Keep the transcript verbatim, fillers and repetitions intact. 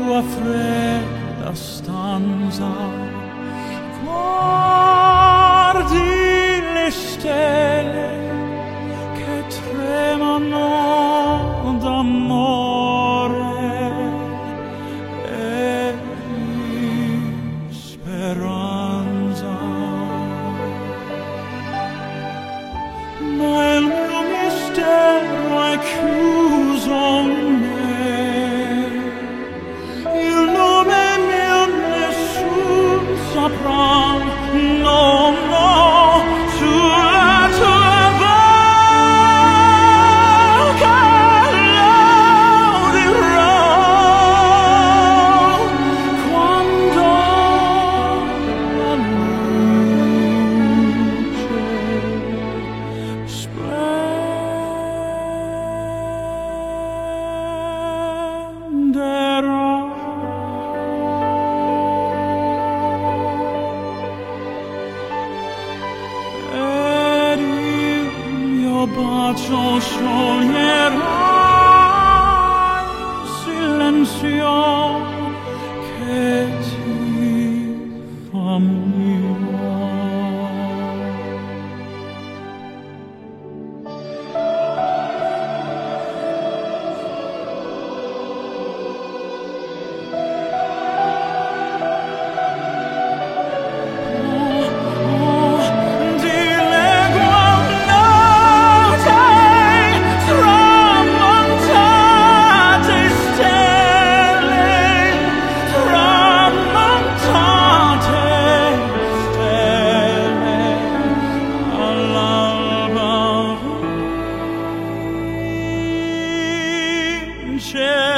tua fredda stanza, guardi le stelle che tremano d'amore e di speranza. Ma il mio mistero è chiuso in me, il nome mio nessun saprà, no, no, sulla tua bocca lo dirò quando la luce splenderà. Ed il mio bacio scioglierà il silenzio che ti fa mio. Share